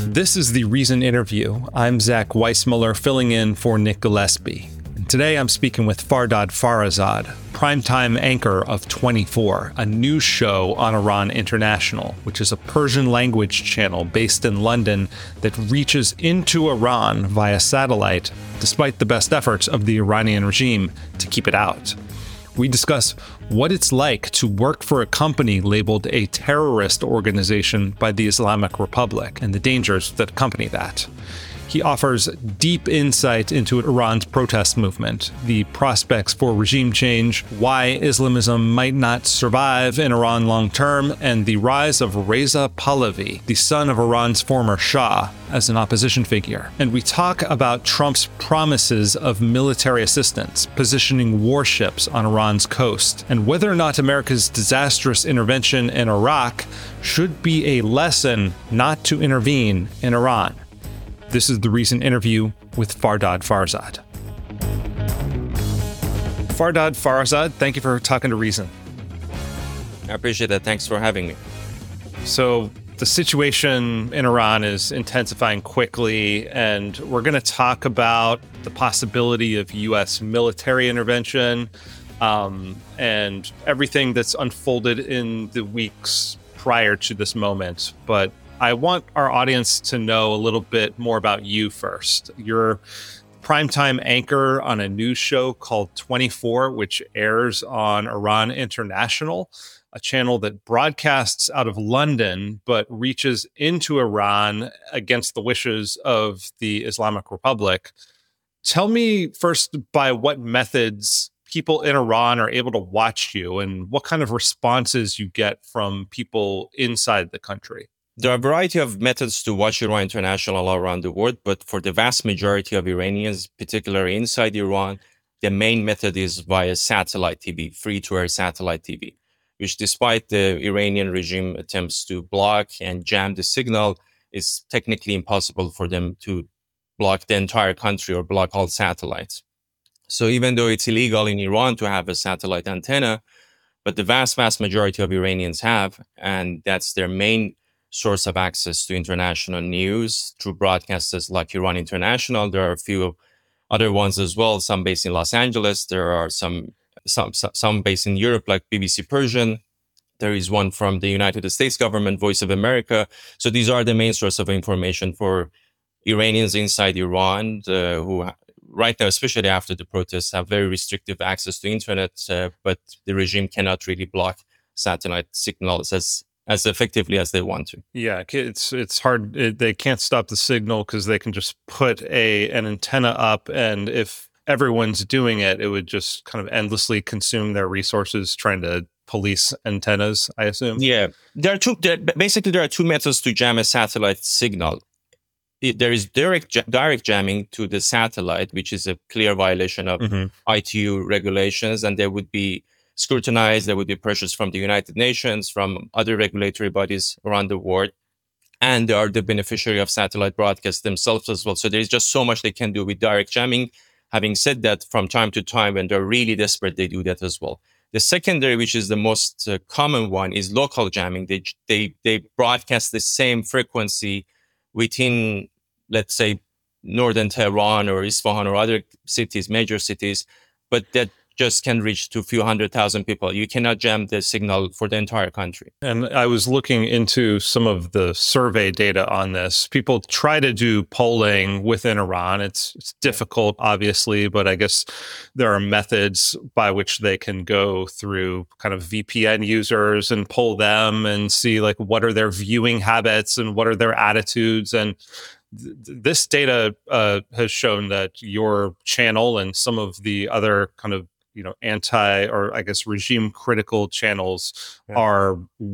This is the Reason Interview. I'm Zach Weissmuller, filling in for Nick Gillespie. Today I'm speaking with Fardad Farazad, primetime anchor of 24, a news show on Iran International, which is a Persian language channel based in London that reaches into Iran via satellite, despite the best efforts of the Iranian regime to keep it out. We discuss what it's like to work for a company labeled a terrorist organization by the Islamic Republic and the dangers that accompany that. He offers deep insight into Iran's protest movement, the prospects for regime change, why Islamism might not survive in Iran long term, and the rise of Reza Pahlavi, the son of Iran's former Shah, as an opposition figure. And we talk about Trump's promises of military assistance, positioning warships on Iran's coast, and whether or not America's disastrous intervention in Iraq should be a lesson not to intervene in Iran. This is the Reason Interview with Fardad Farazad. Fardad Farazad, thank you for talking to Reason. I appreciate that. Thanks for having me. So the situation in Iran is intensifying quickly, and we're going to talk about the possibility of U.S. military intervention and everything that's unfolded in the weeks prior to this moment. But I want our audience to know a little bit more about you first. You're primetime anchor on a news show called 24, which airs on Iran International, a channel that broadcasts out of London, but reaches into Iran against the wishes of the Islamic Republic. Tell me first, by what methods people in Iran are able to watch you and what kind of responses you get from people inside the country. There are a variety of methods to watch Iran International all around the world, but for the vast majority of Iranians, particularly inside Iran, the main method is via satellite TV, free-to-air satellite TV, which despite the Iranian regime attempts to block and jam the signal, is technically impossible for them to block the entire country or block all satellites. So even though it's illegal in Iran to have a satellite antenna, but the vast majority of Iranians have, and that's their main source of access to international news through broadcasters like Iran International. There are a few other ones as well, some based in Los Angeles. There are some based in Europe, like BBC Persian. There is one from the United States government, Voice of America. So these are the main source of information for Iranians inside Iran who right now, especially after the protests, have very restrictive access to internet, but the regime cannot really block satellite signals as effectively as they want to. Yeah, it's hard. They can't stop the signal because they can just put an antenna up, and if everyone's doing it, it would just kind of endlessly consume their resources trying to police antennas, I assume. Yeah, there are two methods to jam a satellite signal. There is direct jamming to the satellite, which is a clear violation of ITU regulations, and there would be scrutinized. There would be pressures from the United Nations, from other regulatory bodies around the world, and they are the beneficiary of satellite broadcasts themselves as well. So there is just so much they can do with direct jamming. Having said that, from time to time, when they're really desperate, they do that as well. The secondary, which is the most common one, is local jamming. They broadcast the same frequency within, let's say, northern Tehran or Isfahan or other cities, major cities, but that just can reach to a few 100,000 people. You cannot jam the signal for the entire country. And I was looking into some of the survey data on this. People try to do polling within Iran. It's difficult, obviously, but I guess there are methods by which they can go through kind of VPN users and poll them and see like what are their viewing habits and what are their attitudes. And this data has shown that your channel and some of the other kind of anti or I guess regime critical channels are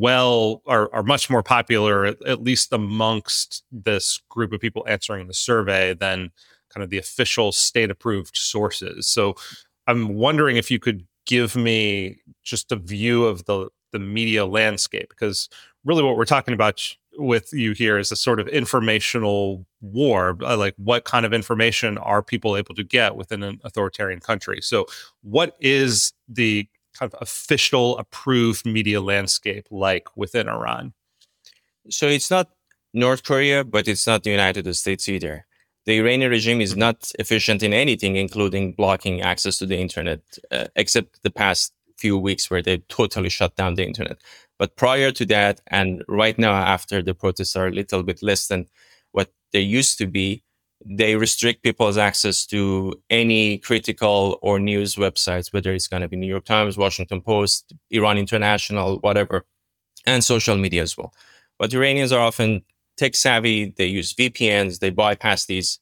much more popular, at least amongst this group of people answering the survey, than kind of the official state approved sources. So I'm wondering if you could give me just a view of the media landscape, because really what we're talking about with you here is a sort of informational war. Like, what kind of information are people able to get within an authoritarian country? So what is the kind of official approved media landscape like within Iran? So it's not North Korea, but it's not the United States either. The Iranian regime is not efficient in anything, including blocking access to the internet, except the past few weeks where they totally shut down the internet. But prior to that, and right now, after the protests are a little bit less than what they used to be, they restrict people's access to any critical or news websites, whether it's going to be New York Times, Washington Post, Iran International, whatever, and social media as well. But Iranians are often tech savvy. They use VPNs. They bypass these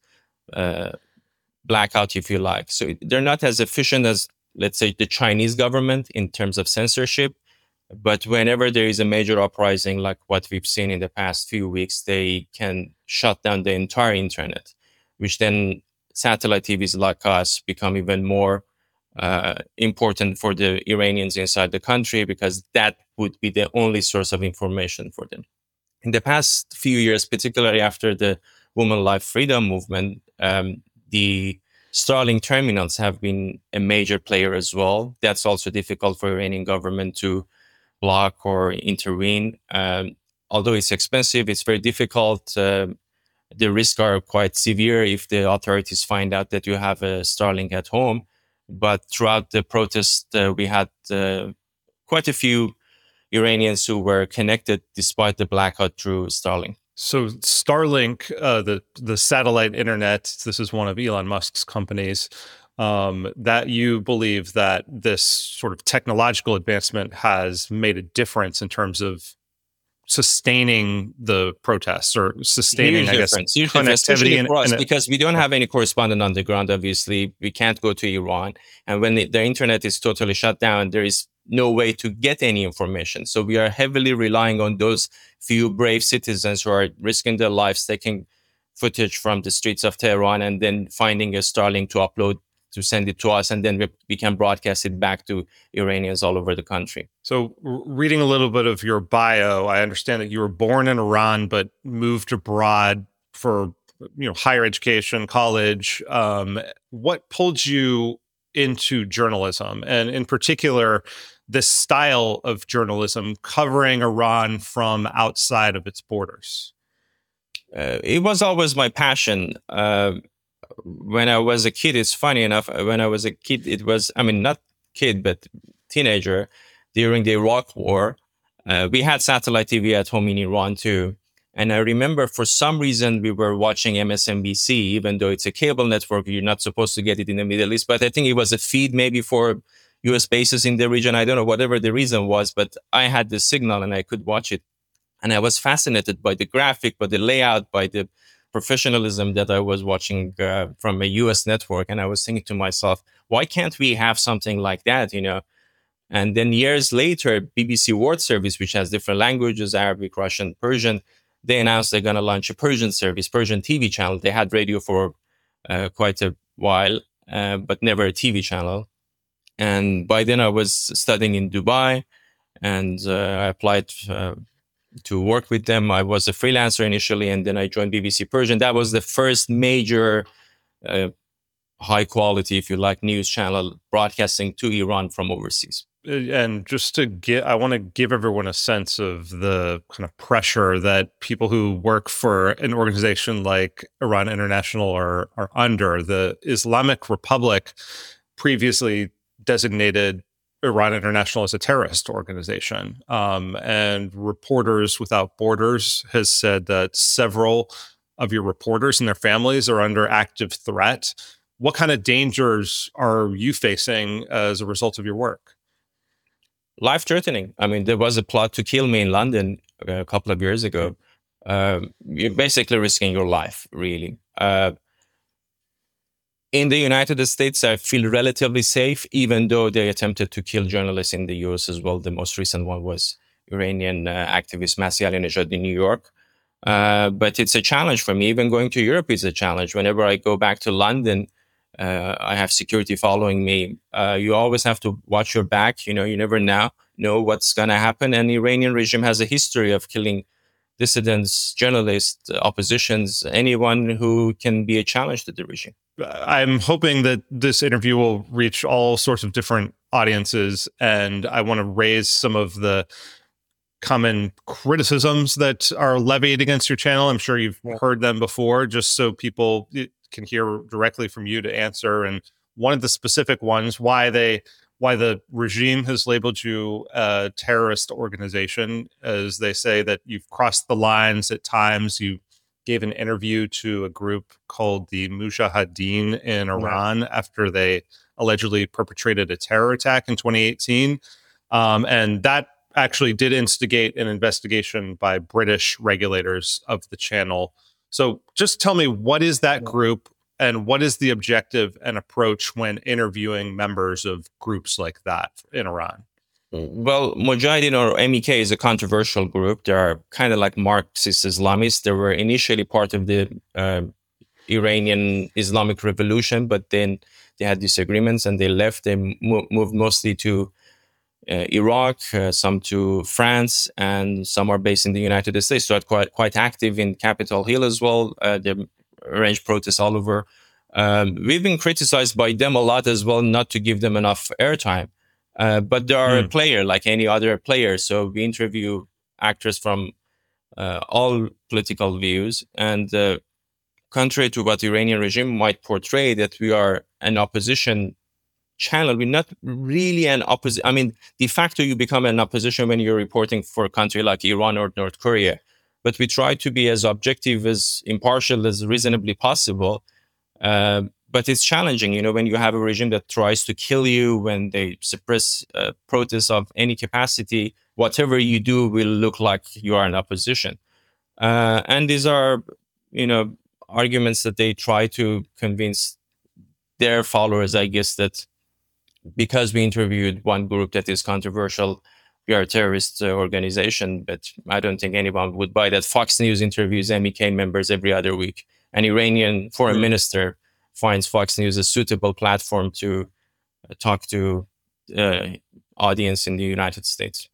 blackout, if you like. So they're not as efficient as, let's say, the Chinese government in terms of censorship. But whenever there is a major uprising, like what we've seen in the past few weeks, they can shut down the entire internet, which then satellite TVs like us become even more important for the Iranians inside the country, because that would be the only source of information for them. In the past few years, particularly after the Women Life Freedom movement, the Starlink terminals have been a major player as well. That's also difficult for Iranian government to block or intervene. Although it's expensive, it's very difficult. The risks are quite severe if the authorities find out that you have a Starlink at home. But throughout the protest, we had quite a few Iranians who were connected despite the blackout through Starlink. So Starlink, the satellite internet, this is one of Elon Musk's companies, that you believe that this sort of technological advancement has made a difference in terms of sustaining the protests or sustaining, I guess, connectivity for us, because we don't have any correspondent on the ground. Obviously, we can't go to Iran, and when the internet is totally shut down, there is no way to get any information. So we are heavily relying on those few brave citizens who are risking their lives, taking footage from the streets of Tehran, and then finding a Starlink to upload, to send it to us, and then we can broadcast it back to Iranians all over the country. So reading a little bit of your bio, I understand that you were born in Iran, but moved abroad for higher education, college. What pulled you into journalism, and in particular, this style of journalism covering Iran from outside of its borders? It was always my passion. When I was a kid, it's funny enough, when I was a kid, it was, not kid, but teenager, during the Iraq War, we had satellite TV at home in Iran too. And I remember for some reason we were watching MSNBC, even though it's a cable network, you're not supposed to get it in the Middle East. But I think it was a feed maybe for US bases in the region. I don't know, whatever the reason was, but I had the signal and I could watch it. And I was fascinated by the graphic, by the layout, by the professionalism that I was watching from a US network. And I was thinking to myself, why can't we have something like that, And then years later, BBC World Service, which has different languages, Arabic, Russian, Persian, they announced they're going to launch a Persian service, Persian TV channel. They had radio for quite a while, but never a TV channel. And by then I was studying in Dubai, and I applied to work with them. I was a freelancer initially, and then I joined BBC Persian. That was the first major high quality, if you like, news channel broadcasting to Iran from overseas. And just I want to give everyone a sense of the kind of pressure that people who work for an organization like Iran International are under. The Islamic Republic previously designated Iran International as a terrorist organization. And Reporters Without Borders has said that several of your reporters and their families are under active threat. What kind of dangers are you facing as a result of your work? Life-threatening. There was a plot to kill me in London a couple of years ago. You're basically risking your life, really. In the United States, I feel relatively safe, even though they attempted to kill journalists in the US as well. The most recent one was Iranian activist Masih Alinejad in New York. But it's a challenge for me. Even going to Europe is a challenge. Whenever I go back to London, I have security following me. You always have to watch your back. You never know what's going to happen. And the Iranian regime has a history of killing dissidents, journalists, oppositions, anyone who can be a challenge to the regime. I'm hoping that this interview will reach all sorts of different audiences, and I want to raise some of the common criticisms that are levied against your channel? I'm sure you've heard them before, just so people can hear directly from you to answer. And one of the specific ones, why the regime has labeled you a terrorist organization, as they say that you've crossed the lines at times. You gave an interview to a group called the Mujahideen in Iran after they allegedly perpetrated a terror attack in 2018. And that actually did instigate an investigation by British regulators of the channel. So just tell me, what is that group and what is the objective and approach when interviewing members of groups like that in Iran? Well, Mujahideen or MEK is a controversial group. They are kind of like Marxist Islamists. They were initially part of the Iranian Islamic Revolution, but then they had disagreements and they left. They moved mostly to Iraq, some to France, and some are based in the United States. So quite active in Capitol Hill as well. They arrange protests all over. We've been criticized by them a lot as well, not to give them enough airtime. But they are a player like any other player. So we interview actors from all political views. And contrary to what the Iranian regime might portray, that we are an opposition channel, we're not really an opposition. I mean, de facto, you become an opposition when you're reporting for a country like Iran or North Korea. But we try to be as objective, as impartial as reasonably possible. But it's challenging, when you have a regime that tries to kill you, when they suppress protests of any capacity, whatever you do will look like you are in opposition. And these are, arguments that they try to convince their followers, I guess, that because we interviewed one group that is controversial, we are a terrorist organization. But I don't think anyone would buy that. Fox News interviews MEK members every other week. An Iranian foreign minister finds Fox News a suitable platform to talk to audience in the United States.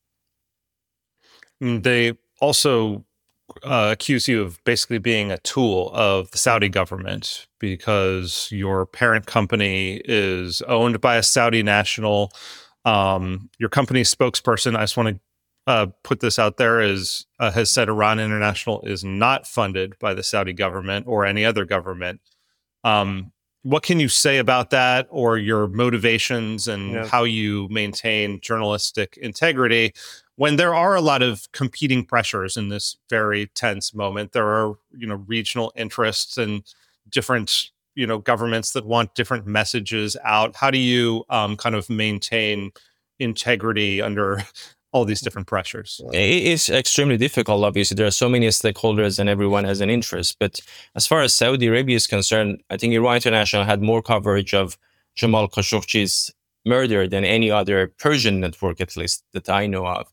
They also accuse you of basically being a tool of the Saudi government because your parent company is owned by a Saudi national. Your company's spokesperson, I just want to put this out there, has said Iran International is not funded by the Saudi government or any other government. What can you say about that, or your motivations and how you maintain journalistic integrity when there are a lot of competing pressures in this very tense moment? There are, regional interests and different, governments that want different messages out. How do you kind of maintain integrity under all these different pressures? It's extremely difficult. Obviously, there are so many stakeholders and everyone has an interest. But as far as Saudi Arabia is concerned, I think Iran International had more coverage of Jamal Khashoggi's murder than any other Persian network, at least, that I know of.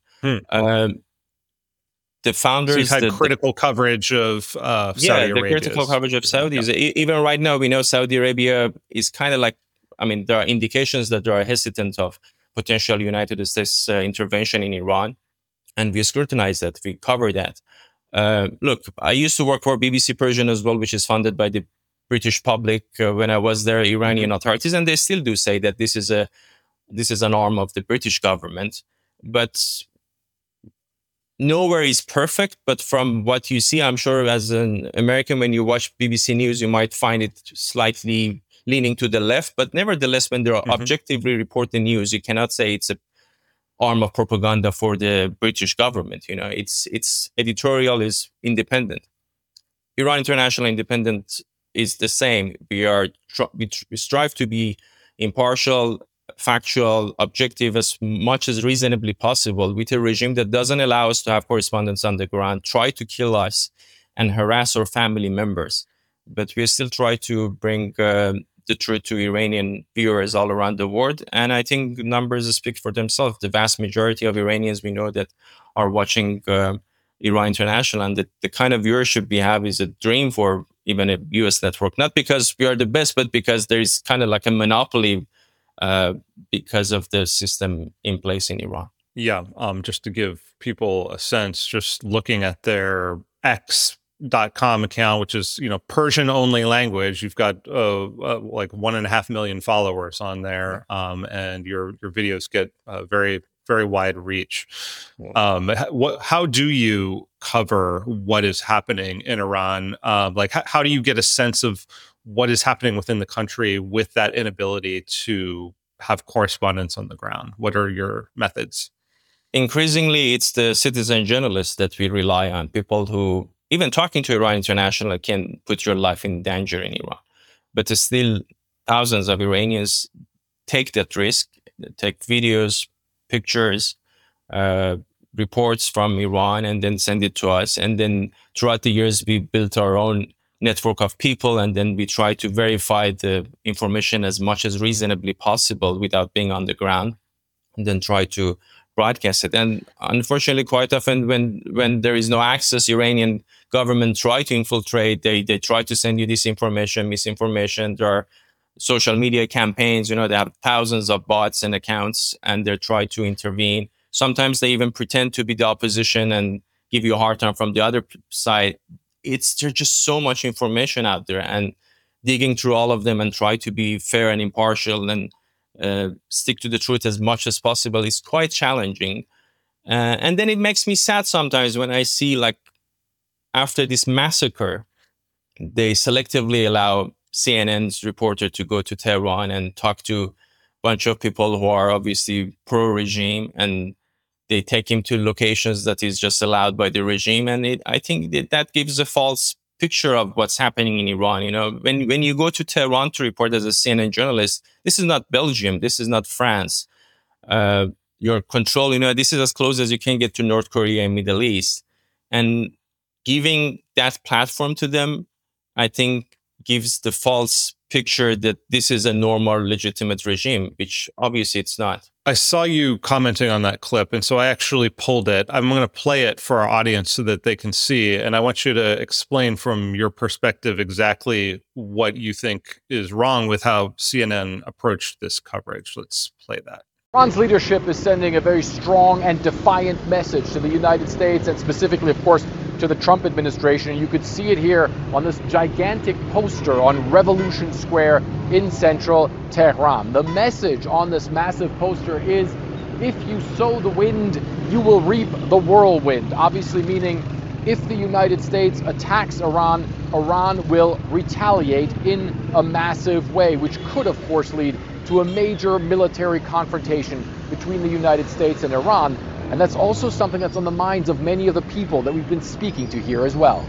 The founders... So you've had critical coverage of Saudi Arabia. The critical coverage of Saudis. Yeah. Even right now, we know Saudi Arabia is kind of like... there are indications that they are hesitant of potential United States intervention in Iran, and we scrutinize that, we cover that. Look, I used to work for BBC Persian as well, which is funded by the British public when I was there, Iranian authorities, and they still do say that this is an arm of the British government. But nowhere is perfect, but from what you see, I'm sure as an American, when you watch BBC News, you might find it slightly leaning to the left, but nevertheless, when they're objectively reporting news, you cannot say it's an arm of propaganda for the British government. Its editorial is independent. Iran International Independent is the same. We strive to be impartial, factual, objective as much as reasonably possible with a regime that doesn't allow us to have correspondents on the ground, try to kill us and harass our family members. But we still try to bring the truth to Iranian viewers all around the world. And I think numbers speak for themselves. The vast majority of Iranians we know that are watching Iran International, and the kind of viewership we have is a dream for even a US network. Not because we are the best, but because there is kind of like a monopoly because of the system in place in Iran. Yeah, just to give people a sense, just looking at their X.com account, which is, Persian only language, you've got like 1.5 million followers on there. And your videos get very very wide reach. Yeah. How do you cover what is happening in Iran? How do you get a sense of what is happening within the country with that inability to have correspondence on the ground? What are your methods? Increasingly, it's the citizen journalists that we rely on, people who, even talking to Iran International, can put your life in danger in Iran. But still, thousands of Iranians take that risk, take videos, pictures, reports from Iran, and then send it to us. And then throughout the years, we built our own network of people, and then we try to verify the information as much as reasonably possible without being on the ground, and then try to broadcast it. And unfortunately, quite often when there is no access, Iranian government try to infiltrate. They try to send you disinformation, misinformation. There are social media campaigns. They have thousands of bots and accounts, and they try to intervene. Sometimes they even pretend to be the opposition and give you a hard time from the other side. There's just so much information out there, and digging through all of them and try to be fair and impartial and stick to the truth as much as possible is quite challenging. And then it makes me sad sometimes when I see, like, after this massacre, they selectively allow CNN's reporter to go to Tehran and talk to a bunch of people who are obviously pro-regime, and they take him to locations that is just allowed by the regime. And I think that gives a false picture of what's happening in Iran. When you go to Tehran to report as a CNN journalist, this is not Belgium, this is not France. Your control, this is as close as you can get to North Korea and Middle East. And giving that platform to them, I think, gives the false picture that this is a normal, legitimate regime, which obviously it's not. I saw you commenting on that clip, and so I actually pulled it. I'm going to play it for our audience so that they can see, and I want you to explain from your perspective exactly what you think is wrong with how CNN approached this coverage. Let's play that. Iran's leadership is sending a very strong and defiant message to the United States, and specifically, of course, to the Trump administration. You could see it here on this gigantic poster on Revolution Square in central Tehran. The message on this massive poster is, if you sow the wind, you will reap the whirlwind. Obviously meaning, if the United States attacks Iran, Iran will retaliate in a massive way, which could, of course, lead to a major military confrontation between the United States and Iran. And that's also something that's on the minds of many of the people that we've been speaking to here as well.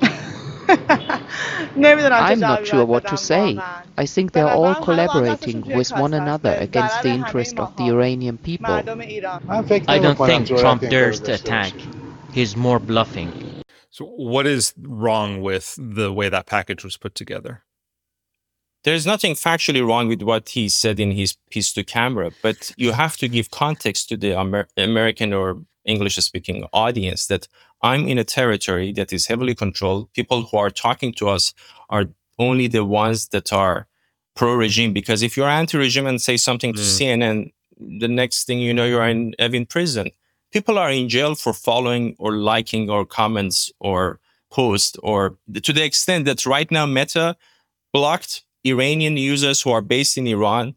I'm not sure what to say. I think they're all collaborating with one another against the interest of the Iranian people. I don't think Trump dares to attack. He's more bluffing. So what is wrong with the way that package was put together? There's nothing factually wrong with what he said in his piece to camera, but you have to give context to the American or English-speaking audience that I'm in a territory that is heavily controlled. People who are talking to us are only the ones that are pro-regime, because if you're anti-regime and say something to CNN, the next thing you know, you're in prison. People are in jail for following or liking or comments or posts, or to the extent that right now Meta blocked Iranian users who are based in Iran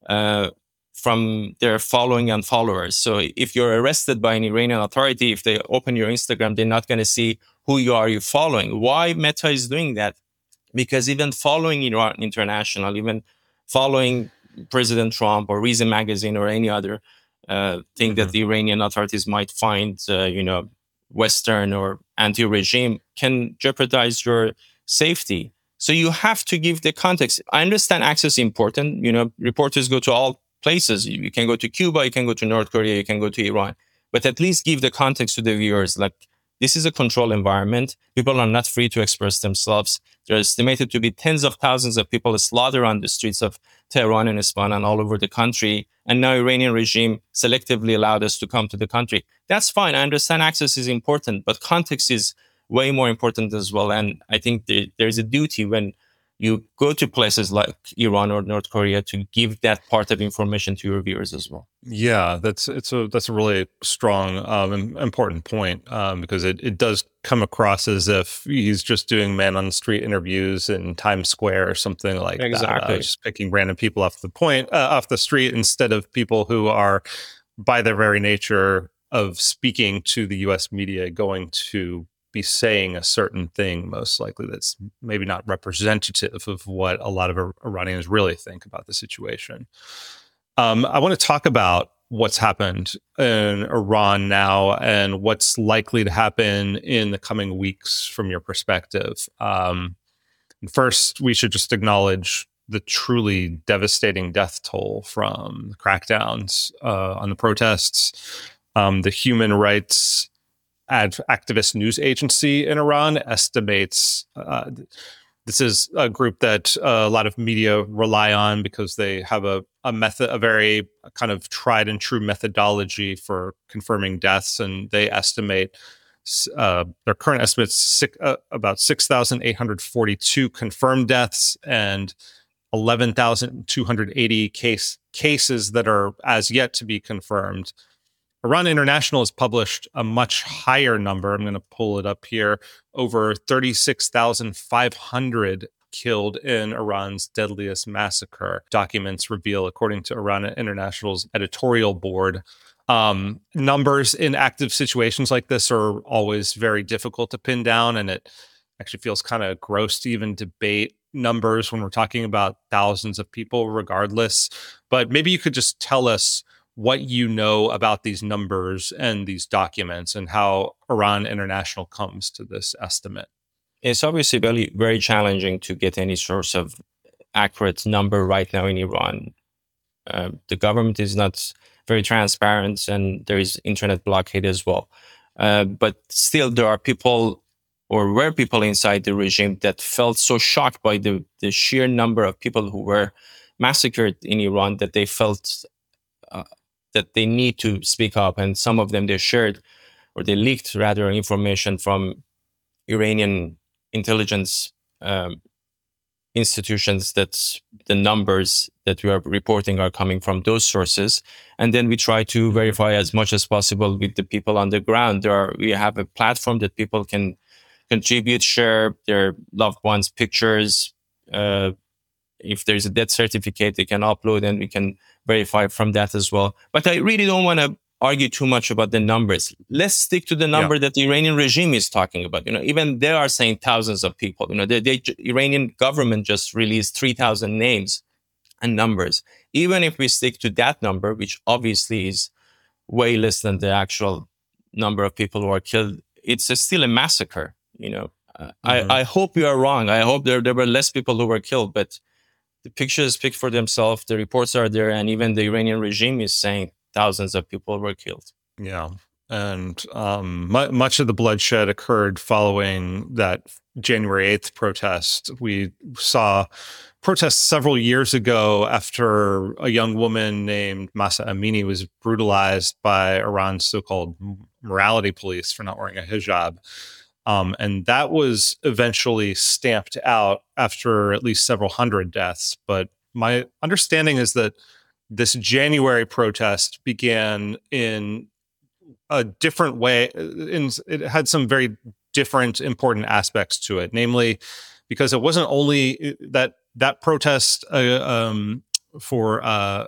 from their following and followers. So if you're arrested by an Iranian authority, if they open your Instagram, they're not going to see who you're following. Why Meta is doing that? Because even following Iran International, even following President Trump or Reason Magazine or any other thing that the Iranian authorities might find, Western or anti-regime, can jeopardize your safety. So you have to give the context. I understand access is important. Reporters go to all places. You can go to Cuba, you can go to North Korea, you can go to Iran. But at least give the context to the viewers. Like, this is a controlled environment. People are not free to express themselves. There are estimated to be tens of thousands of people slaughtered on the streets of Tehran and Isfahan and all over the country. And now Iranian regime selectively allowed us to come to the country. That's fine. I understand access is important, but context is way more important as well. And I think there's a duty when you go to places like Iran or North Korea to give that part of information to your viewers as well. Yeah, that's a really strong, important point, because it does come across as if he's just doing man on the street interviews in Times Square or something like that. Exactly. Just picking random people off the street instead of people who are by their very nature of speaking to the US media, going to be saying a certain thing, most likely that's maybe not representative of what a lot of Iranians really think about the situation. I want to talk about what's happened in Iran now and what's likely to happen in the coming weeks from your perspective. First, we should just acknowledge the truly devastating death toll from the crackdowns on the protests. The Human Rights Activist News Agency in Iran estimates this is a group that a lot of media rely on because they have a very kind of tried and true methodology for confirming deaths, and they estimate their current estimates about 6,842 confirmed deaths and 11,280 cases that are as yet to be confirmed. Iran International has published a much higher number. I'm going to pull it up here. Over 36,500 killed in Iran's deadliest massacre, documents reveal, according to Iran International's editorial board. Numbers in active situations like this are always very difficult to pin down, and it actually feels kind of gross to even debate numbers when we're talking about thousands of people regardless. But maybe you could just tell us what you know about these numbers and these documents and how Iran International comes to this estimate. It's obviously very, very challenging to get any source of accurate number right now in Iran. The government is not very transparent, and there is internet blockade as well. But still, there are people, or were people inside the regime that felt so shocked by the sheer number of people who were massacred in Iran that they felt that they need to speak up. And some of them, they shared, or they leaked rather, information from Iranian intelligence institutions that the numbers that we are reporting are coming from those sources. And then we try to verify as much as possible with the people on the ground. We have a platform that people can contribute, share their loved ones' pictures. If there's a death certificate, they can upload and we can verify from that as well. But I really don't want to argue too much about the numbers. Let's stick to the number that the Iranian regime is talking about. Even they are saying thousands of people. The Iranian government just released 3,000 names and numbers. Even if we stick to that number, which obviously is way less than the actual number of people who are killed, it's still a massacre. I hope you are wrong. I hope there were less people who were killed, but the pictures speak for themselves. The reports are there, and even the Iranian regime is saying thousands of people were killed. Yeah. And much of the bloodshed occurred following that January 8th protest. We saw protests several years ago after a young woman named Mahsa Amini was brutalized by Iran's so-called morality police for not wearing a hijab. And that was eventually stamped out after at least several hundred deaths. But my understanding is that this January protest began in a different way. It had some very different important aspects to it, namely because it wasn't only that protest for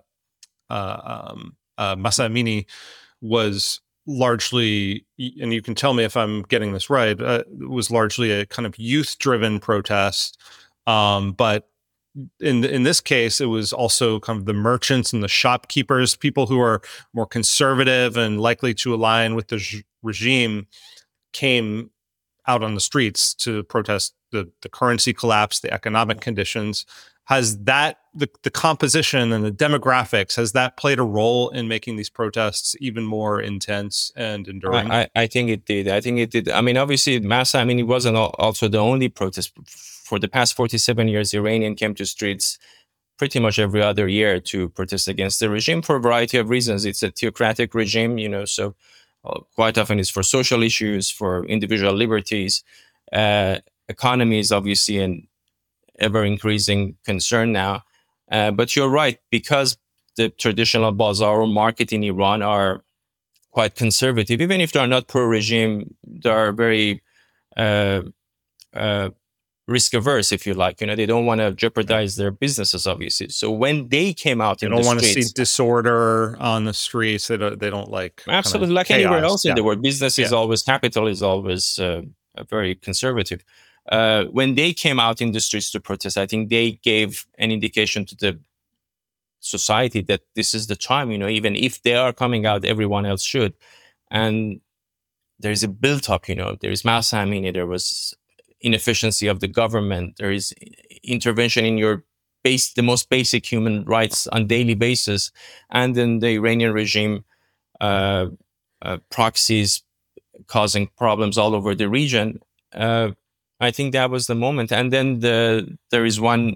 Mahsa Amini was largely, and you can tell me if I'm getting this right, was largely a kind of youth-driven protest. But in this case, it was also kind of the merchants and the shopkeepers, people who are more conservative and likely to align with the regime, came out on the streets to protest the currency collapse, the economic conditions. Has that, the composition and the demographics, has that played a role in making these protests even more intense and enduring? I think it did. I mean, obviously, it wasn't also the only protest. For the past 47 years, Iranian came to streets pretty much every other year to protest against the regime for a variety of reasons. It's a theocratic regime, so quite often it's for social issues, for individual liberties. Economy is obviously an ever-increasing concern now. But you're right, because the traditional bazaar or market in Iran are quite conservative. Even if they are not pro-regime, they are very risk averse, if you like. They don't want to jeopardize their businesses, obviously. So when they came out in the streets, they don't want to see disorder on the streets. They don't like absolutely like chaos. Anywhere else in the world. Business is always, capital is always very conservative. When they came out in the streets to protest, I think they gave an indication to the society that this is the time. Even if they are coming out, everyone else should. And there's a built-up. There is mass amine. There was inefficiency of the government. There is intervention in the most basic human rights on daily basis. And then the Iranian regime proxies causing problems all over the region. I think that was the moment. And then there is one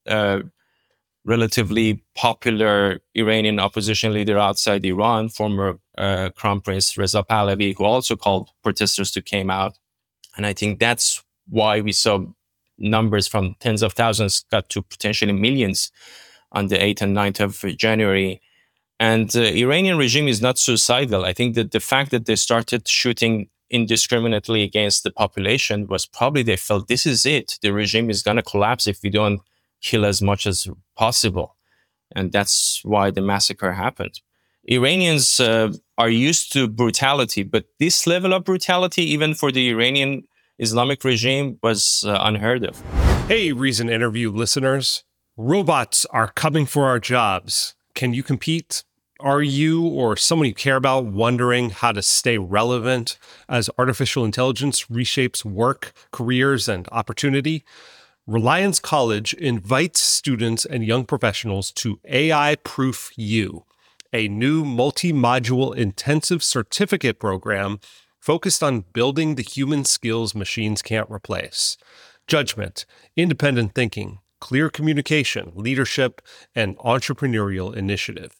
relatively popular Iranian opposition leader outside Iran, former Crown Prince Reza Pahlavi, who also called protesters to come out. And I think that's why we saw numbers from tens of thousands got to potentially millions on the 8th and 9th of January. And the Iranian regime is not suicidal. I think that the fact that they started shooting indiscriminately against the population was probably they felt this is it. The regime is going to collapse if we don't kill as much as possible. And that's why the massacre happened. Iranians are used to brutality, but this level of brutality, even for the Iranian Islamic regime, was unheard of. Hey, Reason Interview listeners. Robots are coming for our jobs. Can you compete? Are you or someone you care about wondering how to stay relevant as artificial intelligence reshapes work, careers, and opportunity? Reliance College invites students and young professionals to AI Proof U, a new multi-module intensive certificate program focused on building the human skills machines can't replace: judgment, independent thinking, clear communication, leadership, and entrepreneurial initiative.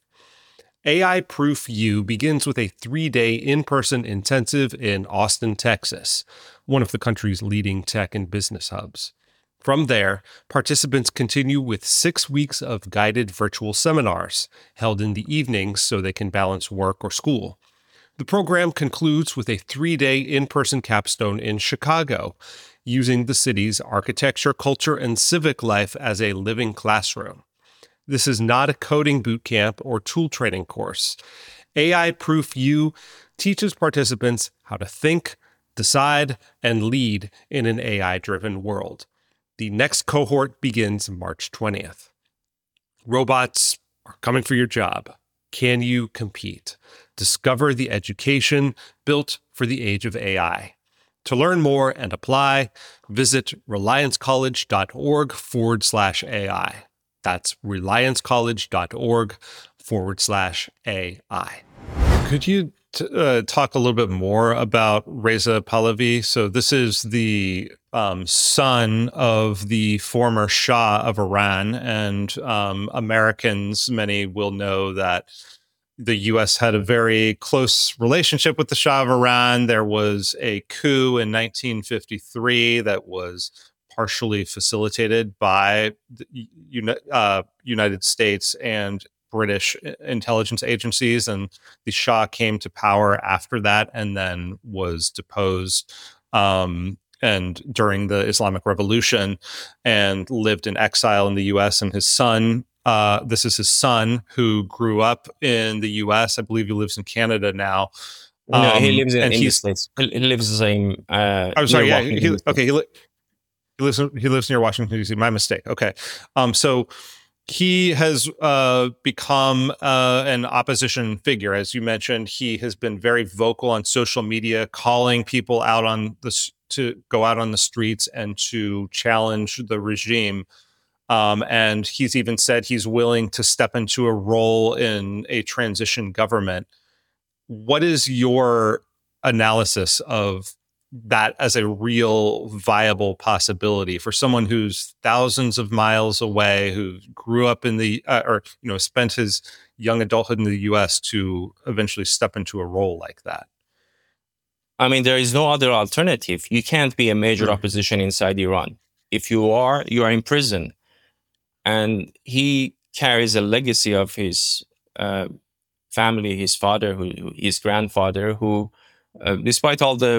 AI Proof U begins with a 3-day in-person intensive in Austin, Texas, one of the country's leading tech and business hubs. From there, participants continue with 6 weeks of guided virtual seminars held in the evenings so they can balance work or school. The program concludes with a 3-day in-person capstone in Chicago, using the city's architecture, culture, and civic life as a living classroom. This is not a coding boot camp or tool training course. AI Proof U teaches participants how to think, decide, and lead in an AI-driven world. The next cohort begins March 20th. Robots are coming for your job. Can you compete? Discover the education built for the age of AI. To learn more and apply, visit reliancecollege.org/AI. That's reliancecollege.org/AI. Could you talk a little bit more about Reza Pahlavi? So this is the son of the former Shah of Iran, and Americans, many will know that the U.S. had a very close relationship with the Shah of Iran. There was a coup in 1953 that was partially facilitated by the United States and British intelligence agencies, and the Shah came to power after that and then was deposed and during the Islamic Revolution, and lived in exile in the U.S. And his son, this is his son, who grew up in the U.S. I believe he lives in Canada now. No, he lives in the States. He lives in I'm sorry. Yeah. He lives near Washington, D.C. My mistake. Okay. So he has become an opposition figure. As you mentioned, he has been very vocal on social media, calling people out to go out on the streets and to challenge the regime. And he's even said he's willing to step into a role in a transition government. What is your analysis of that as a real viable possibility for someone who's thousands of miles away, who grew up in spent his young adulthood in the U.S. to eventually step into a role like that? I mean, there is no other alternative. You can't be a major opposition inside Iran. If you are in prison. And he carries a legacy of his family, his father, his grandfather, who, despite all the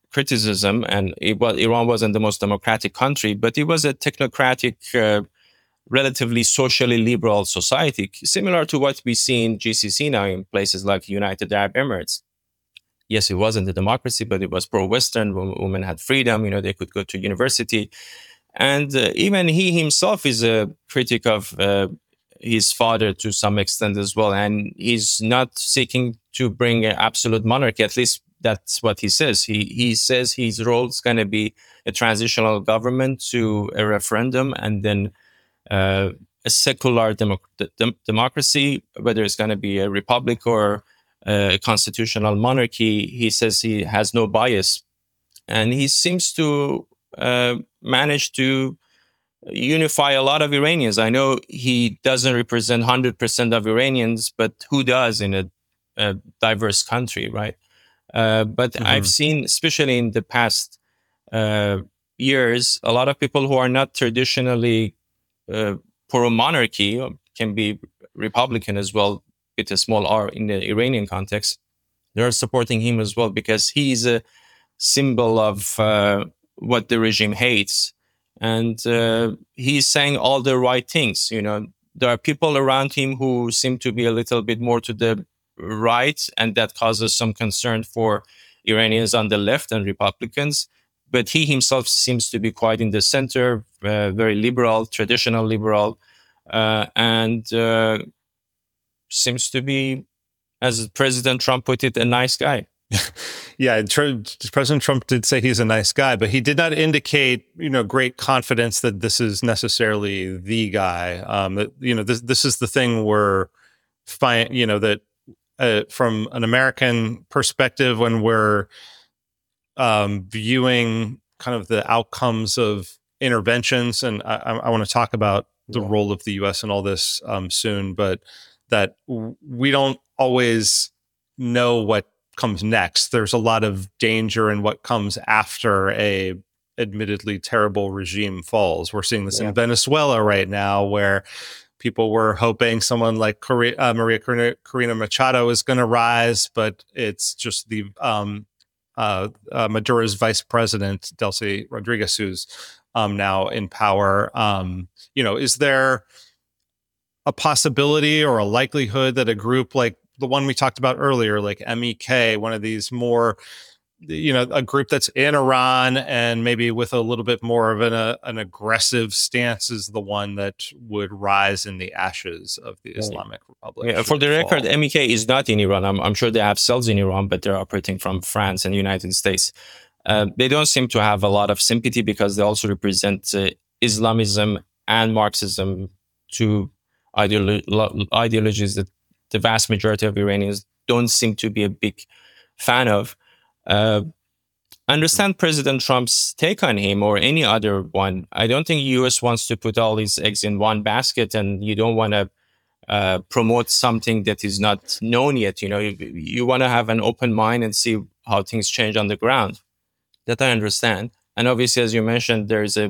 criticism, and Iran wasn't the most democratic country, but it was a technocratic, relatively socially liberal society, similar to what we see in GCC now in places like United Arab Emirates. Yes, it wasn't a democracy, but it was pro-Western. Women had freedom, they could go to university. And even he himself is a critic of his father to some extent as well. And he's not seeking to bring an absolute monarchy, at least that's what he says. He says his role is going to be a transitional government to a referendum and then a secular democracy, whether it's going to be a republic or a constitutional monarchy. He says he has no bias. And he seems to manage to unify a lot of Iranians. I know he doesn't represent 100% of Iranians, but who does in a diverse country, right? But I've seen, especially in the past years, a lot of people who are not traditionally pro-monarchy, can be Republican as well, with a small r in the Iranian context. They're supporting him as well because he's a symbol of what the regime hates. And he's saying all the right things. There are people around him who seem to be a little bit more to the right, and that causes some concern for Iranians on the left and Republicans. But he himself seems to be quite in the center, very liberal, traditional liberal, and seems to be, as President Trump put it, a nice guy. Yeah, President Trump did say he's a nice guy, but he did not indicate, great confidence that this is necessarily the guy. This is the thing where, that from an American perspective, when we're viewing kind of the outcomes of interventions, and I want to talk about the role of the U.S. in all this soon, but that we don't always know what comes next. There's a lot of danger in what comes after a admittedly terrible regime falls. We're seeing this in Venezuela right now, where people were hoping someone like Maria Corina Machado is going to rise, but it's just the Maduro's vice president, Delcy Rodriguez, who's now in power. Is there a possibility or a likelihood that a group like the one we talked about earlier, like MEK, one of these more, a group that's in Iran and maybe with a little bit more of an aggressive stance, is the one that would rise in the ashes of the Islamic Republic? Yeah, for the record, MEK is not in Iran. I'm sure they have cells in Iran, but they're operating from France and the United States. They don't seem to have a lot of sympathy because they also represent Islamism and Marxism, two ideologies that the vast majority of Iranians don't seem to be a big fan of. Understand President Trump's take on him or any other one. I don't think the U.S. wants to put all his eggs in one basket, and you don't want to promote something that is not known yet. You want to have an open mind and see how things change on the ground. That I understand. And obviously, as you mentioned, there is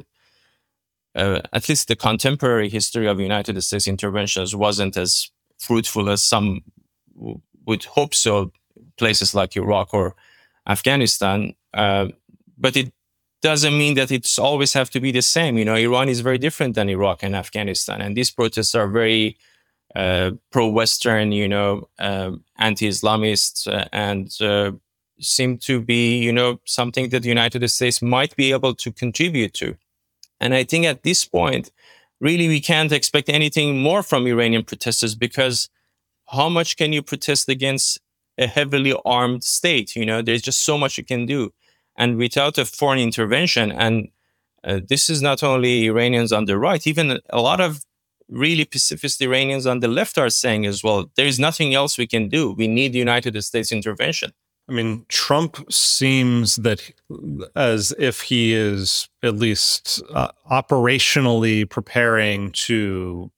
at least the contemporary history of United States interventions wasn't as fruitful as some would hope so, places like Iraq or Afghanistan. But it doesn't mean that it's always have to be the same. Iran is very different than Iraq and Afghanistan. And these protests are very pro-Western, anti-Islamist, and seem to be, something that the United States might be able to contribute to. And I think at this point, really, we can't expect anything more from Iranian protesters, because how much can you protest against a heavily armed state? There's just so much you can do. And without a foreign intervention, and this is not only Iranians on the right, even a lot of really pacifist Iranians on the left are saying as well, there is nothing else we can do. We need the United States intervention. I mean, Trump seems that as if he is at least operationally preparing to,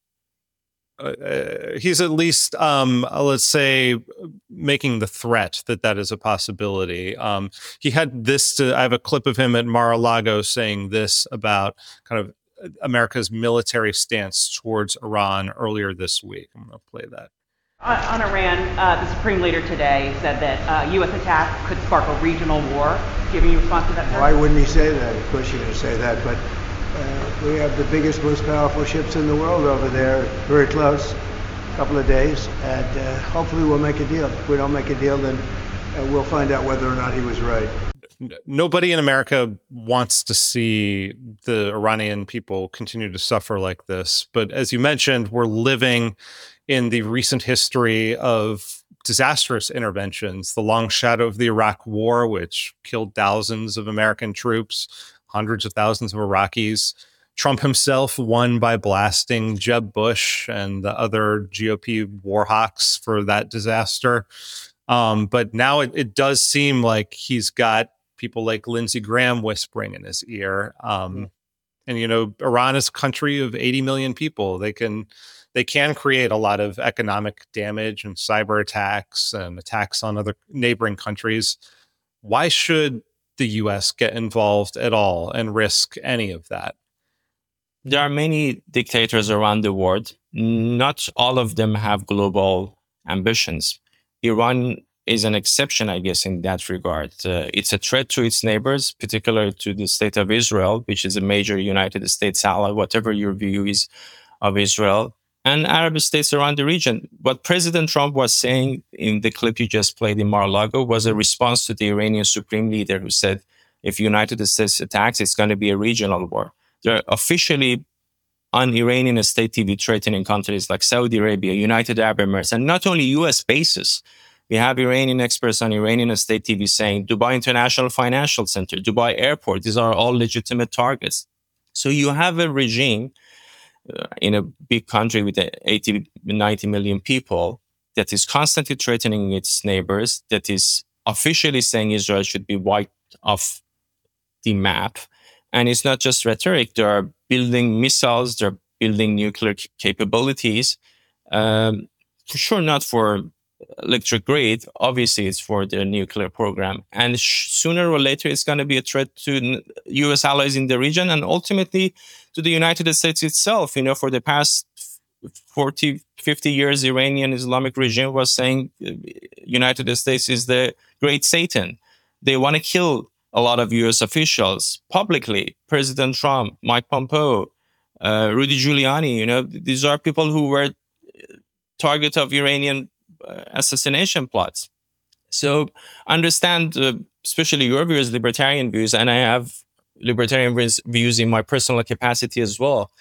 he's at least, let's say, making the threat that is a possibility. He had this, I have a clip of him at Mar-a-Lago saying this about kind of America's military stance towards Iran earlier this week. I'm going to play that. On Iran, the Supreme Leader today said that U.S. attack could spark a regional war. Do you have any response to that, sir? Why wouldn't he say that? Of course you're going to say that, but we have the biggest, most powerful ships in the world over there, very close, a couple of days, and hopefully we'll make a deal. If we don't make a deal, then we'll find out whether or not he was right. Nobody in America wants to see the Iranian people continue to suffer like this. But as you mentioned, we're living in the recent history of disastrous interventions, the long shadow of the Iraq War, which killed thousands of American troops, hundreds of thousands of Iraqis. Trump himself won by blasting Jeb Bush and the other GOP war hawks for that disaster. But now it does seem like he's got people like Lindsey Graham whispering in his ear. And, Iran is a country of 80 million people. They can create a lot of economic damage and cyber attacks and attacks on other neighboring countries. Why should the U.S. get involved at all and risk any of that? There are many dictators around the world. Not all of them have global ambitions. Iran is an exception, I guess, in that regard. It's a threat to its neighbors, particularly to the state of Israel, which is a major United States ally, whatever your view is of Israel, and Arab states around the region. What President Trump was saying in the clip you just played in Mar-a-Lago was a response to the Iranian Supreme Leader, who said, if United States attacks, it's going to be a regional war. There are officially on Iranian state TV threatening countries like Saudi Arabia, United Arab Emirates, and not only U.S. bases. We have Iranian experts on Iranian state TV saying Dubai International Financial Center, Dubai Airport, these are all legitimate targets. So you have a regime in a big country with 80, 90 million people that is constantly threatening its neighbors, that is officially saying Israel should be wiped off the map. And it's not just rhetoric. They are building missiles, they're building nuclear capabilities. For sure, not for electric grid. Obviously, it's for their nuclear program. And sooner or later, it's going to be a threat to U.S. allies in the region and ultimately to the United States itself. For the past 40, 50 years, Iranian Islamic regime was saying United States is the great Satan. They want to kill a lot of U.S. officials publicly. President Trump, Mike Pompeo, Rudy Giuliani, these are people who were target of Iranian assassination plots. So understand, especially your views, libertarian views, and I have libertarian views in my personal capacity as well,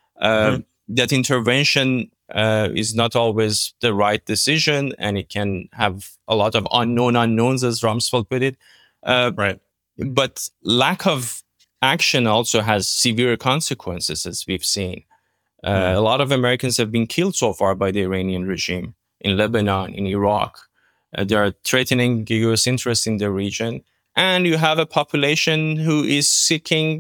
that intervention is not always the right decision, and it can have a lot of unknowns, as Rumsfeld put it. Right. But lack of action also has severe consequences, as we've seen. A lot of Americans have been killed so far by the Iranian regime in Lebanon, in Iraq. They are threatening U.S. interests in the region. And you have a population who is seeking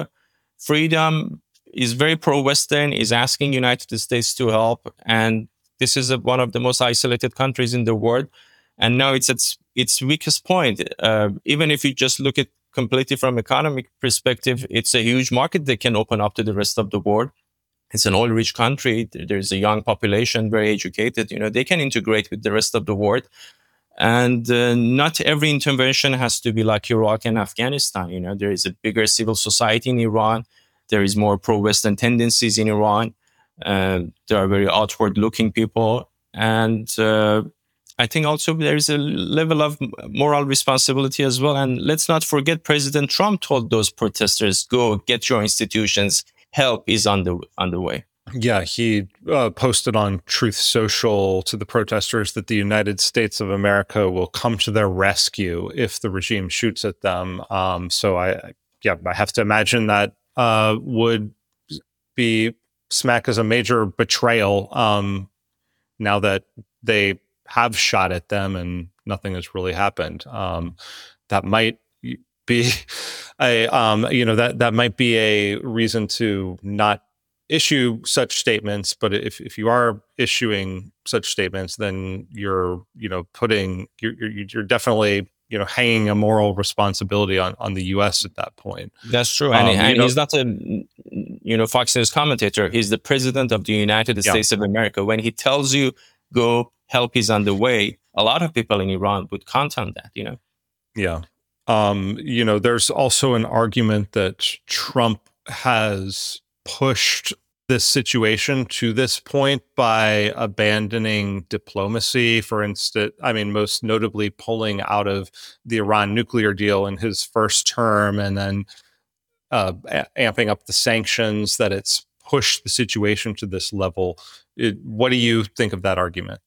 freedom, is very pro-Western, is asking United States to help. And this is one of the most isolated countries in the world. And now it's at its weakest point. Even if you just look at completely from economic perspective, it's a huge market that can open up to the rest of the world. It's an oil-rich country. There's a young population, very educated. They can integrate with the rest of the world. And not every intervention has to be like Iraq and Afghanistan. There is a bigger civil society in Iran. There is more pro-Western tendencies in Iran. There are very outward-looking people. And I think also there is a level of moral responsibility as well. And let's not forget, President Trump told those protesters, go get your institutions. Help is on the way. Yeah, he posted on Truth Social to the protesters that the United States of America will come to their rescue if the regime shoots at them. So I have to imagine that would be smack as a major betrayal now that they have shot at them and nothing has really happened. That might be that might be a reason to not issue such statements. But if you are issuing such statements, then you're definitely hanging a moral responsibility on the U.S. at that point. That's true. And he's not a Fox News commentator. He's the president of the United States of America. When he tells you go help is on the way, a lot of people in Iran would count on that, Yeah. There's also an argument that Trump has pushed this situation to this point by abandoning diplomacy. For instance, most notably pulling out of the Iran nuclear deal in his first term, and then amping up the sanctions, that it's pushed the situation to this level. What do you think of that argument?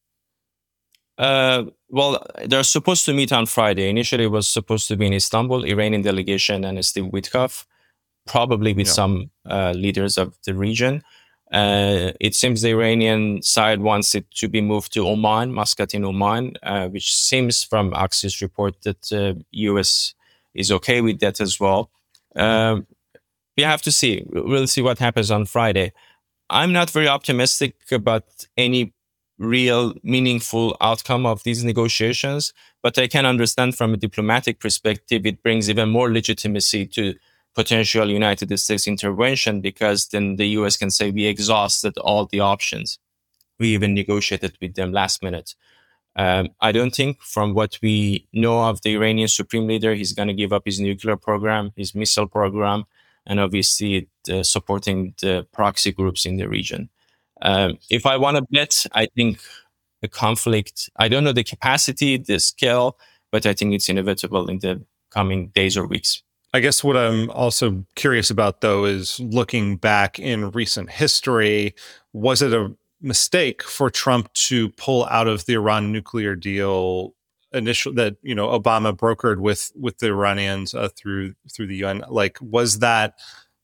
Well, they're supposed to meet on Friday. Initially, it was supposed to be in Istanbul, Iranian delegation and Steve Witkoff, probably with some leaders of the region. It seems the Iranian side wants it to be moved to Oman, Muscat in Oman, which seems from Axios report that U.S. is okay with that as well. We have to see. We'll see what happens on Friday. I'm not very optimistic about any real meaningful outcome of these negotiations, but I can understand from a diplomatic perspective, it brings even more legitimacy to potential United States intervention, because then the US can say we exhausted all the options. We even negotiated with them last minute. I don't think, from what we know of the Iranian supreme leader, he's going to give up his nuclear program, his missile program, and obviously supporting the proxy groups in the region. If I want to bet, I think the conflict, I don't know the capacity, the scale, but I think it's inevitable in the coming days or weeks. I guess what I'm also curious about, though, is looking back in recent history, was it a mistake for Trump to pull out of the Iran nuclear deal initial that Obama brokered with the Iranians through the UN? Like, was that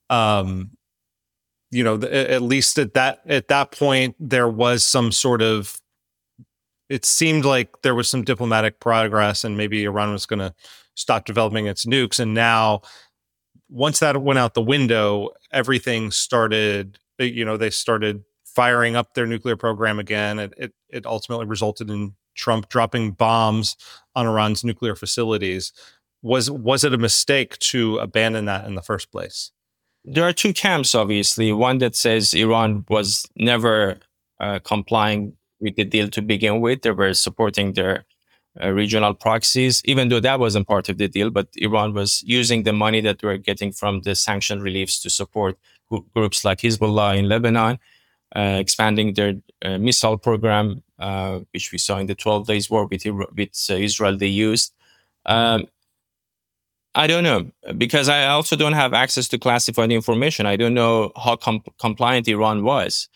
at least at that point there was some sort of, it seemed like there was some diplomatic progress, and maybe Iran was going to stop developing its nukes. And now, once that went out the window, everything started, they started firing up their nuclear program again. It ultimately resulted in Trump dropping bombs on Iran's nuclear facilities. Was it a mistake to abandon that in the first place? There are two camps, obviously. One that says Iran was never complying with the deal to begin with. They were supporting their regional proxies, even though that wasn't part of the deal. But Iran was using the money that they were getting from the sanction reliefs to support groups like Hezbollah in Lebanon, expanding their missile program, which we saw in the 12 Days War with Israel they used. I don't know, because I also don't have access to classified information. I don't know how compliant Iran was.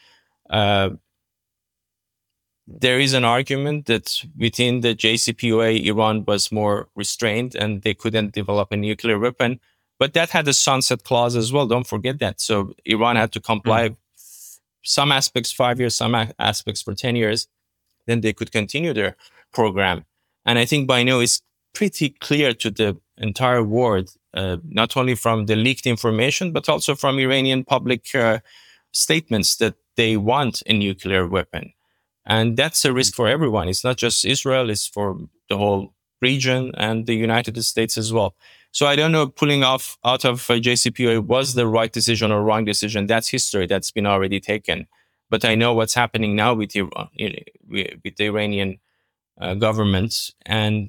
There is an argument that within the JCPOA, Iran was more restrained and they couldn't develop a nuclear weapon. But that had a sunset clause as well. Don't forget that. So Iran had to comply some aspects 5 years, some aspects for 10 years. Then they could continue their program. And I think by now it's pretty clear to the entire world, not only from the leaked information, but also from Iranian public statements, that they want a nuclear weapon. And that's a risk for everyone. It's not just Israel, it's for the whole region and the United States as well. So I don't know, pulling out of JCPOA was the right decision or wrong decision. That's history. That's been already taken. But I know what's happening now with Iran, with the Iranian government. And,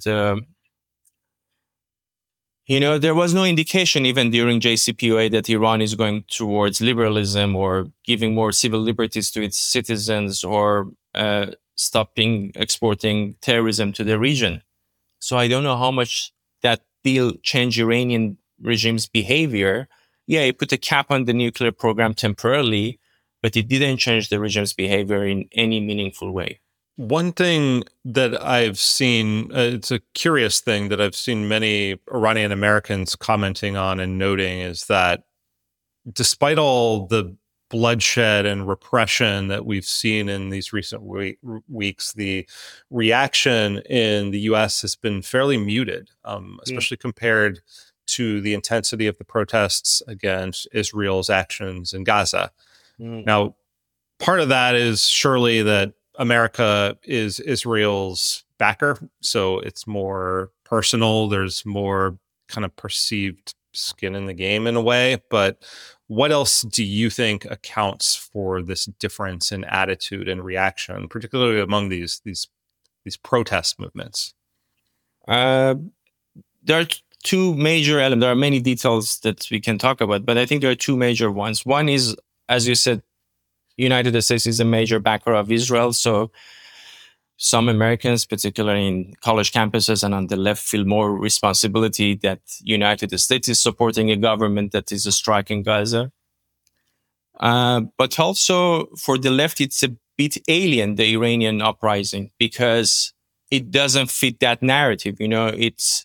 there was no indication even during JCPOA that Iran is going towards liberalism or giving more civil liberties to its citizens or stopping exporting terrorism to the region. So I don't know how much that deal changed Iranian regime's behavior. Yeah, it put a cap on the nuclear program temporarily, but it didn't change the regime's behavior in any meaningful way. One thing that I've seen, it's a curious thing that I've seen many Iranian Americans commenting on and noting, is that despite all the bloodshed and repression that we've seen in these recent weeks, the reaction in the U.S. has been fairly muted, especially compared to the intensity of the protests against Israel's actions in Gaza. Now, part of that is surely that America is Israel's backer, so it's more personal. There's more kind of perceived skin in the game in a way. But what else do you think accounts for this difference in attitude and reaction, particularly among these these protest movements? There are two major elements. There are many details that we can talk about, but I think there are two major ones. One is, as you said, United States is a major backer of Israel. So some Americans, particularly in college campuses and on the left, feel more responsibility that United States is supporting a government that is striking Gaza. But also for the left, it's a bit alien, the Iranian uprising, because it doesn't fit that narrative. It's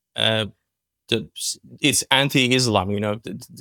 anti-Islam.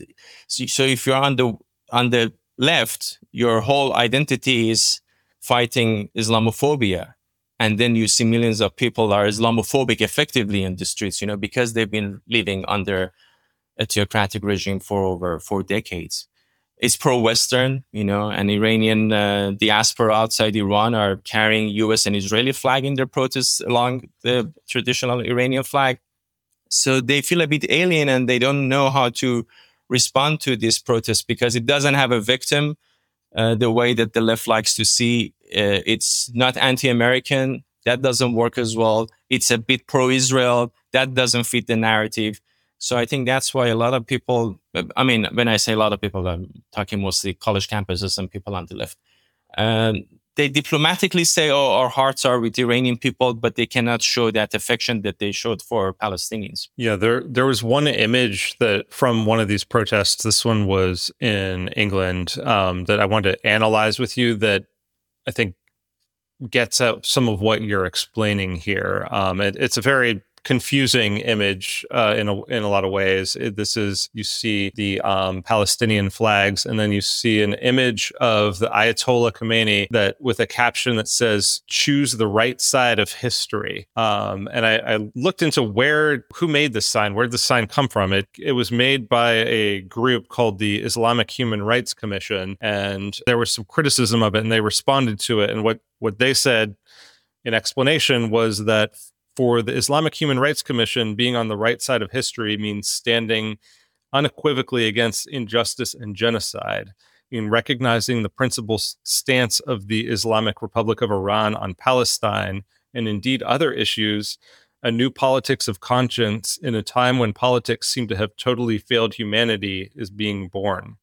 So if you're on the left, your whole identity is fighting Islamophobia, and then you see millions of people are Islamophobic effectively in the streets, because they've been living under a theocratic regime for over 4 decades. It's pro-Western, and Iranian diaspora outside Iran are carrying U.S. and Israeli flag in their protests along the traditional Iranian flag. So they feel a bit alien, and they don't know how to respond to this protest because it doesn't have a victim the way that the left likes to see. It's not anti-American. That doesn't work as well. It's a bit pro-Israel. That doesn't fit the narrative. So I think that's why a lot of people, when I say a lot of people, I'm talking mostly college campuses and people on the left. They diplomatically say, our hearts are with Iranian people, but they cannot show that affection that they showed for Palestinians. Yeah, there was one image that from one of these protests, this one was in England, that I wanted to analyze with you that I think gets at some of what you're explaining here. It's a very confusing image in a lot of ways. You see the Palestinian flags, and then you see an image of the Ayatollah Khomeini that with a caption that says "Choose the right side of history." And I looked into who made this sign. Where did the sign come from? It was made by a group called the Islamic Human Rights Commission, and there was some criticism of it, and they responded to it. And what they said in explanation was that for the Islamic Human Rights Commission, being on the right side of history means standing unequivocally against injustice and genocide, in recognizing the principal stance of the Islamic Republic of Iran on Palestine and indeed other issues, a new politics of conscience in a time when politics seem to have totally failed humanity is being born.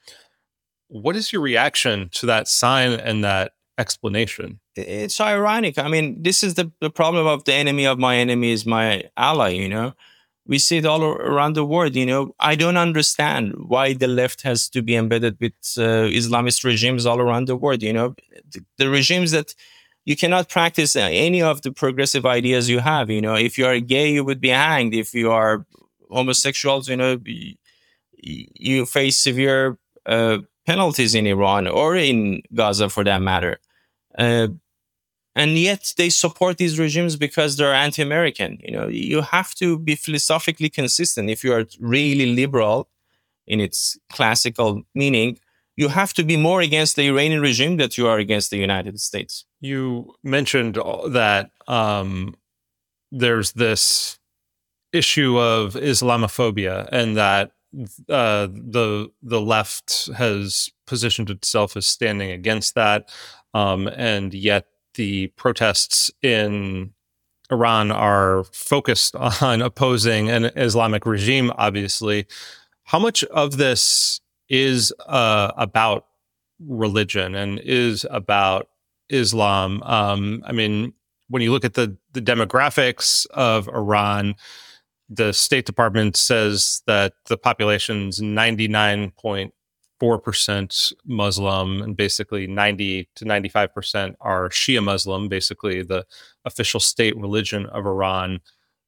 What is your reaction to that sign and that explanation? It's ironic. This is the problem of the enemy of my enemy is my ally, We see it all around the world, I don't understand why the left has to be embedded with Islamist regimes all around the world, the regimes that you cannot practice any of the progressive ideas you have, If you are gay, you would be hanged. If you are homosexuals, you face severe penalties in Iran or in Gaza for that matter. And yet they support these regimes because they're anti-American. You have to be philosophically consistent. If you are really liberal in its classical meaning, you have to be more against the Iranian regime than you are against the United States. You mentioned that there's this issue of Islamophobia, and that the left has positioned itself as standing against that, and yet the protests in Iran are focused on opposing an Islamic regime, obviously. How much of this is about religion and is about Islam? When you look at the demographics of Iran, the State Department says that the population's 99.4% Muslim, and basically 90 to 95% are Shia Muslim, basically the official state religion of Iran.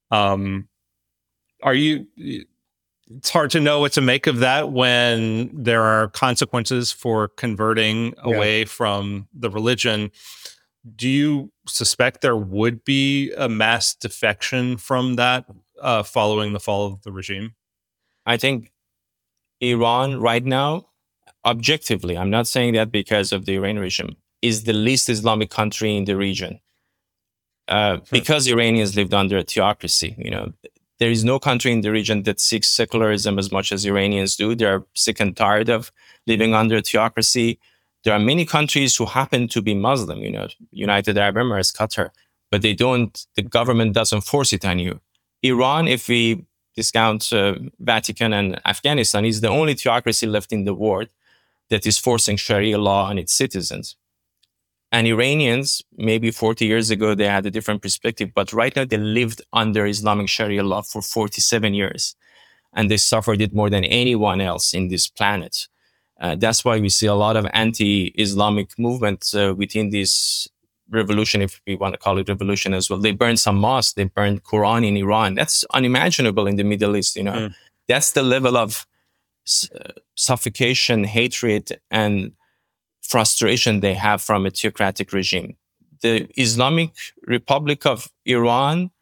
It's hard to know what to make of that when there are consequences for converting away from the religion. Do you suspect there would be a mass defection from that following the fall of the regime? I think Iran right now, objectively, I'm not saying that because of the Iranian regime, is the least Islamic country in the region. Because Iranians lived under a theocracy, there is no country in the region that seeks secularism as much as Iranians do. They're sick and tired of living under a theocracy. There are many countries who happen to be Muslim, United Arab Emirates, Qatar. but the government doesn't force it on you. Iran, if we discount Vatican and Afghanistan, is the only theocracy left in the world that is forcing Sharia law on its citizens. And Iranians, maybe 40 years ago, they had a different perspective, but right now they lived under Islamic Sharia law for 47 years, and they suffered it more than anyone else in this planet. That's why we see a lot of anti-Islamic movements within this revolution, if we want to call it revolution as well. They burned some mosques, they burned Quran in Iran. That's unimaginable in the Middle East, That's the level of suffocation, hatred, and frustration they have from a theocratic regime. The Islamic Republic of Iran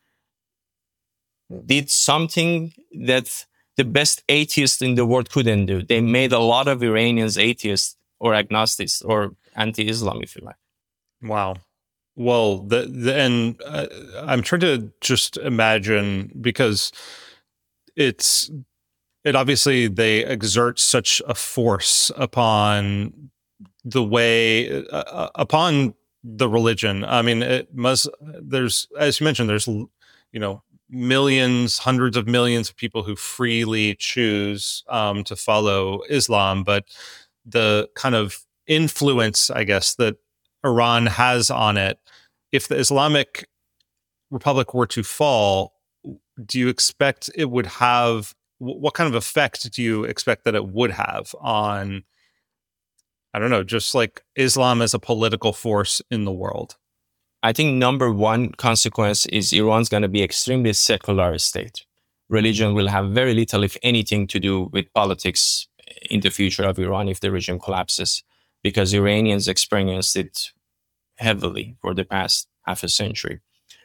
did something that the best atheists in the world couldn't do. They made a lot of Iranians atheists or agnostics or anti-Islam, if you like. Wow. Well, I'm trying to just imagine, because it obviously they exert such a force upon the way, upon the religion. I mean, there's, as you mentioned, there's, millions, hundreds of millions of people who freely choose to follow Islam, but the kind of influence, I guess, that Iran has on it, if the Islamic Republic were to fall, do you expect it would have, what kind of effect do you expect that it would have on, I don't know, just like Islam as a political force in the world? I think number one consequence is Iran's going to be extremely secular state. Religion will have very little, if anything, to do with politics in the future of Iran if the regime collapses, because Iranians experienced it heavily for the past half a century.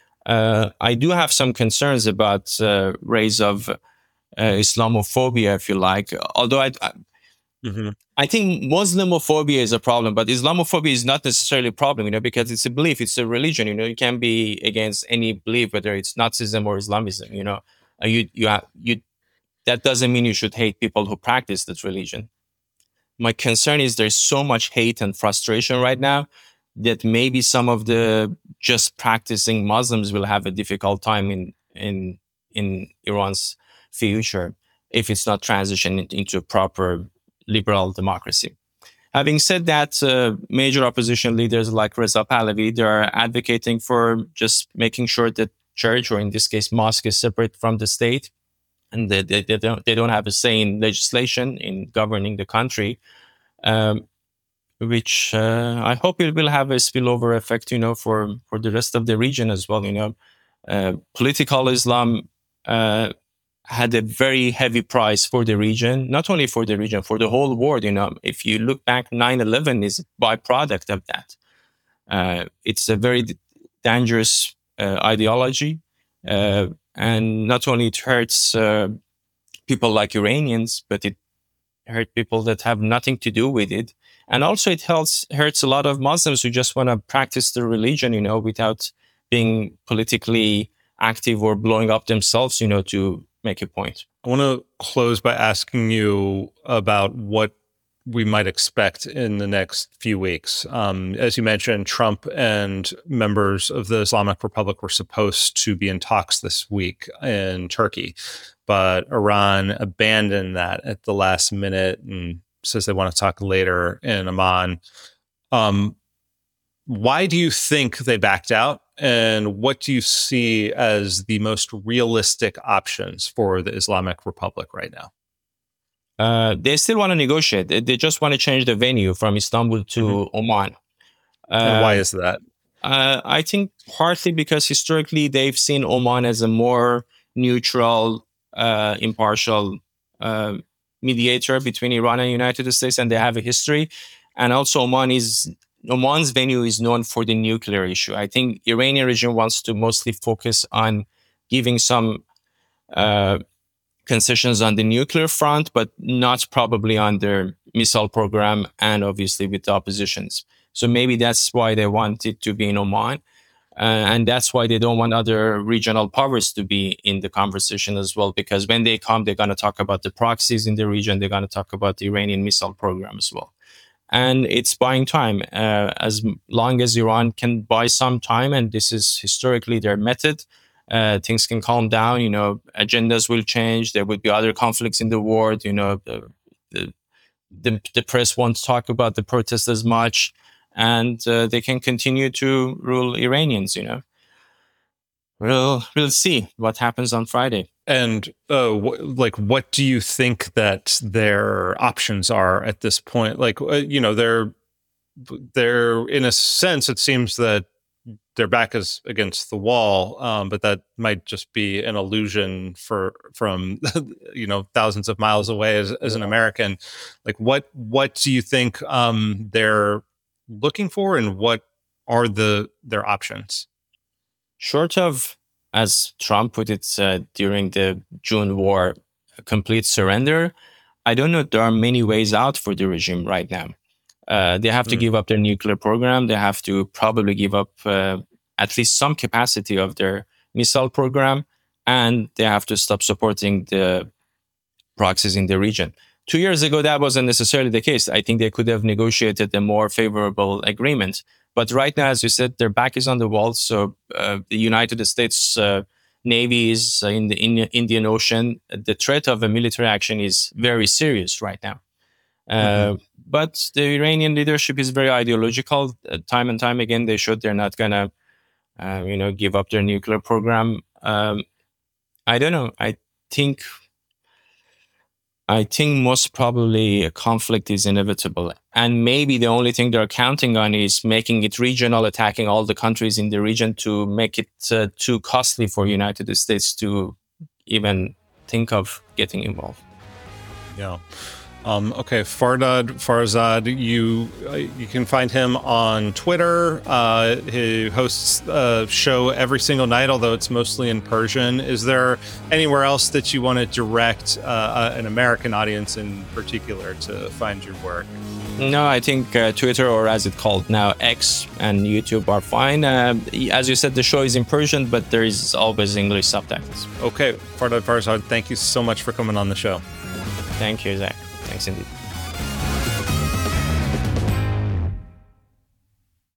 I do have some concerns about rise of Islamophobia, if you like, although I think Muslimophobia is a problem, but Islamophobia is not necessarily a problem, because it's a belief, it's a religion, you can't be against any belief, whether it's Nazism or Islamism, that doesn't mean you should hate people who practice that religion. My concern is there's so much hate and frustration right now that maybe some of the just practicing Muslims will have a difficult time in Iran's future if it's not transitioned into a proper liberal democracy. Having said that, major opposition leaders like Reza Pahlavi, they are advocating for just making sure that church, or in this case mosque, is separate from the state, and they don't have a say in legislation in governing the country, which I hope it will have a spillover effect, for the rest of the region as well. Political Islam had a very heavy price for the region, not only for the region, for the whole world. If you look back, 9/11 is a byproduct of that. It's a very dangerous ideology, and not only it hurts people like Iranians, but it hurts people that have nothing to do with it. And also it hurts a lot of Muslims who just want to practice the religion, without being politically active or blowing up themselves, to make a point. I want to close by asking you about what we might expect in the next few weeks. As you mentioned, Trump and members of the Islamic Republic were supposed to be in talks this week in Turkey, but Iran abandoned that at the last minute and says they want to talk later in Amman. Why do you think they backed out? And what do you see as the most realistic options for the Islamic Republic right now? They still want to negotiate. They just want to change the venue from Istanbul to Oman. And why is that? I think partly because historically they've seen Oman as a more neutral, impartial mediator between Iran and the United States, and they have a history. And also Oman's venue is known for the nuclear issue. I think Iranian regime wants to mostly focus on giving some concessions on the nuclear front, but not probably on their missile program and obviously with the oppositions. So maybe that's why they want it to be in Oman. And that's why they don't want other regional powers to be in the conversation as well, because when they come, they're going to talk about the proxies in the region. They're going to talk about the Iranian missile program as well. and it's buying time. As long as Iran can buy some time, and this is historically their method, things can calm down. Agendas will change. There would be other conflicts in the world. The press won't talk about the protest as much, and they can continue to rule Iranians. We'll see what happens on Friday. And what do you think that their options are at this point? They're in a sense, it seems that their back is against the wall, but that might just be an illusion from thousands of miles away as an American. What do you think they're looking for, and what are their options? Short of, as Trump put it during the June war, a complete surrender, I don't know there are many ways out for the regime right now. They have to give up their nuclear program. They have to probably give up at least some capacity of their missile program, and they have to stop supporting the proxies in the region. 2 years ago, that wasn't necessarily the case. I think they could have negotiated a more favorable agreement. But right now, as you said, their back is on the wall. So the United States Navy is in the Indian Ocean. The threat of a military action is very serious right now. But the Iranian leadership is very ideological. Time and time again, they showed they're not going to, give up their nuclear program. I don't know. I think most probably a conflict is inevitable. And maybe the only thing they're counting on is making it regional, attacking all the countries in the region to make it too costly for United States to even think of getting involved. Yeah. Okay, Fardad Farzad, you can find him on Twitter. He hosts a show every single night, although it's mostly in Persian. Is there anywhere else that you want to direct an American audience in particular to find your work? No, I think Twitter, or as it's called now, X, and YouTube are fine. As you said, the show is in Persian, but there is always English subtitles. Okay, Fardad Farzad, thank you so much for coming on the show. Thank you, Zach. Thanks indeed.